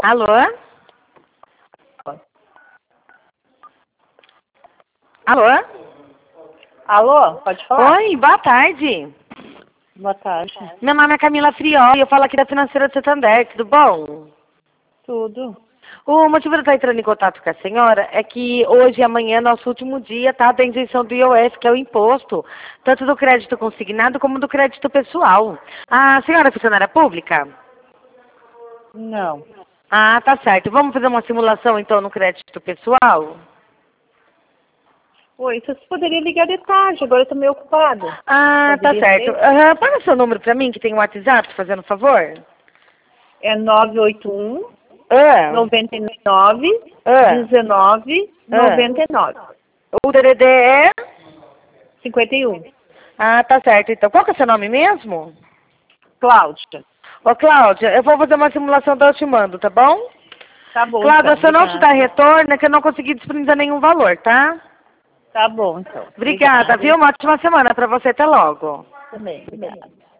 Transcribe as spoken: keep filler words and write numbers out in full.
Alô? Alô? Alô, pode falar? Oi, boa tarde. Boa tarde. Meu nome é Camila Frioli, eu falo aqui da Financeira de Santander, tudo bom? Tudo. O motivo de eu estar entrando em contato com a senhora é que hoje e amanhã é nosso último dia, tá? Da isenção do I O F, que é o imposto, tanto do crédito consignado como do crédito pessoal. A senhora é funcionária pública? Não. Ah, tá certo. Vamos fazer uma simulação, então, no crédito pessoal? Oi, você poderia ligar de tarde, agora eu tô meio ocupada. Ah, tá Poderia certo. ser? Aham, paga seu número pra mim, que tem o WhatsApp, fazendo um favor. É nove oito um, Ah, noventa e nove, ah, dezenove, ah. noventa e nove, O D D D é... cinquenta e um. Ah, tá certo. Então, qual que é seu nome mesmo? Cláudia. Ô, Cláudia, eu vou fazer uma simulação da eu te mando, tá bom? Tá bom, Cláudia, então. se eu não te dar Obrigada. retorno, é que eu não consegui disponibilizar nenhum valor, tá? Tá bom, então. Obrigada, Obrigada. viu? Uma ótima semana pra você. Até logo. Também, obrigada.